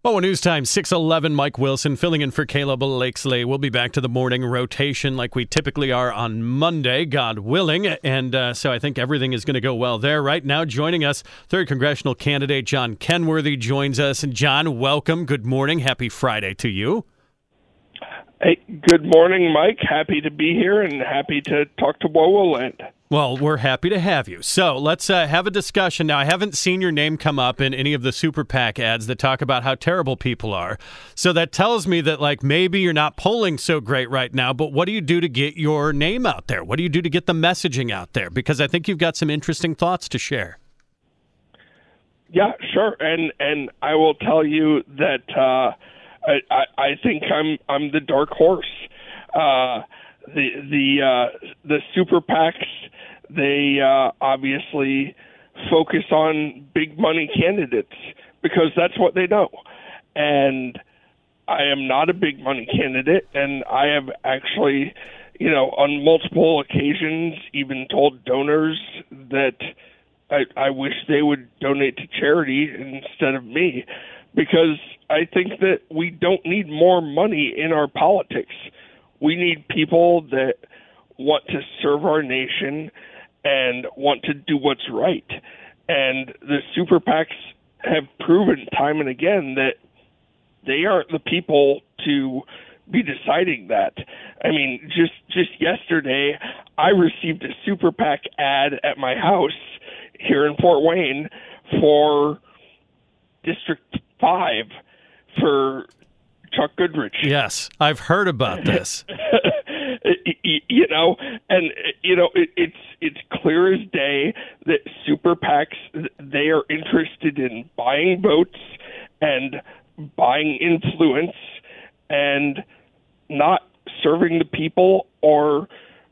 Oh, news time, 6:11, Mike Wilson filling in for Caleb Lakesley. We'll be back to the morning rotation like we typically are on Monday, God willing. And so I think everything is going to go well there. Right now, joining us, 3rd Congressional candidate John Kenworthy joins us. And John, welcome. Good morning. Happy Friday to you. Hey, good morning, Mike. Happy to be here and happy to talk to WOWOland. Well, we're happy to have you. So let's have a discussion. Now, I haven't seen your name come up in any of the Super PAC ads that talk about how terrible people are. So that tells me that, like, maybe you're not polling so great right now, but what do you do to get your name out there? What do you do to get the messaging out there? Because I think you've got some interesting thoughts to share. Yeah, sure. And I will tell you that I think I'm the dark horse. The Super PACs, they obviously focus on big money candidates because that's what they know. And I am not a big money candidate, and I have actually, on multiple occasions even told donors that I wish they would donate to charity instead of me, because I think that we don't need more money in our politics. We need people that want to serve our nation and want to do what's right. And the Super PACs have proven time and again that they aren't the people to be deciding that. I mean, just yesterday, I received a Super PAC ad at my house here in Fort Wayne for District 5 for Chuck Goodrich. Yes, I've heard about this. It's clear as day that Super PACs, they are interested in buying votes and buying influence and not serving the people or,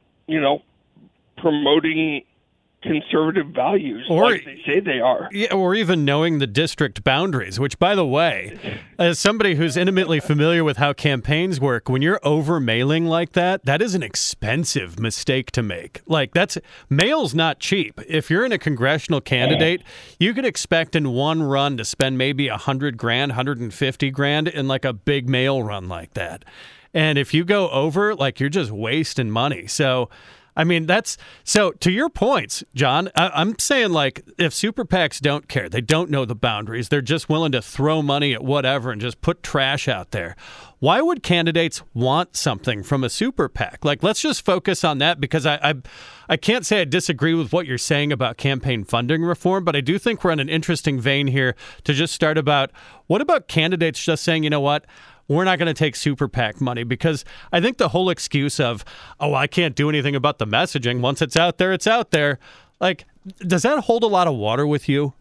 promoting conservative values like they say they are. Yeah, or even knowing the district boundaries, which, by the way, as somebody who's intimately familiar with how campaigns work, when you're over mailing like that, that is an expensive mistake to make. Like, mail's not cheap. If you're in a congressional candidate, you could expect in one run to spend maybe $100,000, $150,000 in like a big mail run like that. And if you go over, like, you're just wasting money. So I mean, so to your points, John, I'm saying, like, if Super PACs don't care, they don't know the boundaries, they're just willing to throw money at whatever and just put trash out there. Why would candidates want something from a Super PAC? Like, let's just focus on that, because I can't say I disagree with what you're saying about campaign funding reform, but I do think we're in an interesting vein here to just start about, what about candidates just saying, you know what, we're not going to take Super PAC money? Because I think the whole excuse of, I can't do anything about the messaging. Once it's out there, it's out there. Like, does that hold a lot of water with you?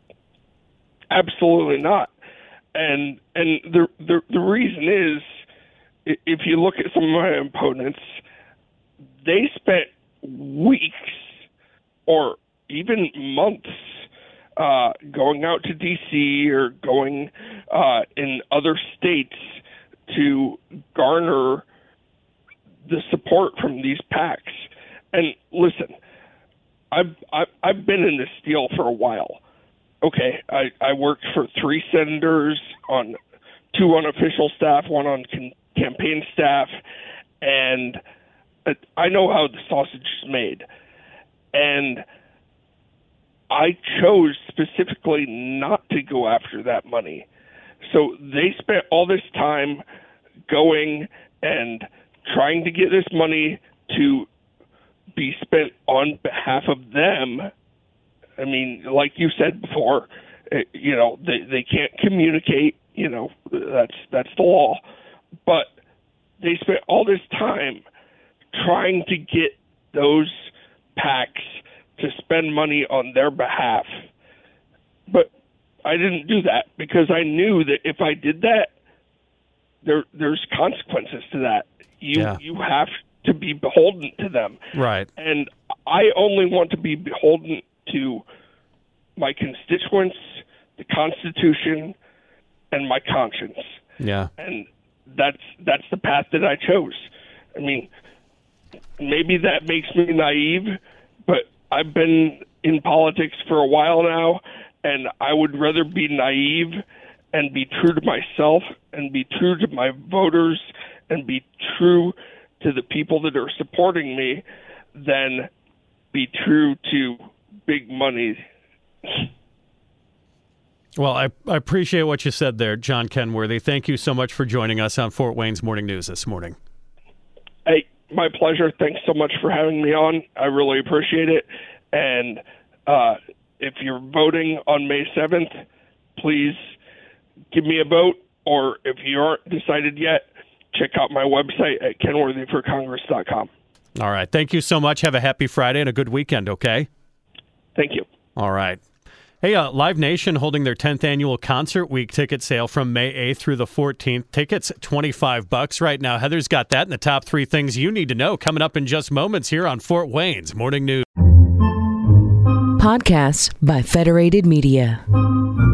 Absolutely not. And the reason is, if you look at some of my opponents, they spent weeks or even months going out to D.C. or going in other states to garner the support from these PACs. And listen, I've been in this deal for a while. Okay, I worked for 3 senators, on 2 on official staff, 1 on campaign staff, and I know how the sausage is made. And I chose specifically not to go after that money. So they spent all this time going and trying to get this money to be spent on behalf of them. I mean, like you said before, they can't communicate, that's the law. But they spent all this time trying to get those PACs to spend money on their behalf. But I didn't do that because I knew that if I did that, there's consequences to that. You have to be beholden to them. Right. And I only want to be beholden to my constituents, the Constitution, and my conscience. Yeah. And that's the path that I chose. I mean, maybe that makes me naive, but I've been in politics for a while now, and I would rather be naive and be true to myself and be true to my voters and be true to the people that are supporting me than be true to big money. Well, I appreciate what you said there, John Kenworthy. Thank you so much for joining us on Fort Wayne's Morning News this morning. Hey, my pleasure. Thanks so much for having me on. I really appreciate it. And if you're voting on May 7th, please give me a vote. Or if you aren't decided yet, check out my website at kenworthyforcongress.com. All right. Thank you so much. Have a happy Friday and a good weekend, okay? Thank you. All right. Hey, Live Nation holding their 10th annual Concert Week ticket sale from May 8th through the 14th. Tickets, $25 right now. Heather's got that and the top 3 things you need to know coming up in just moments here on Fort Wayne's Morning News. Podcasts by Federated Media.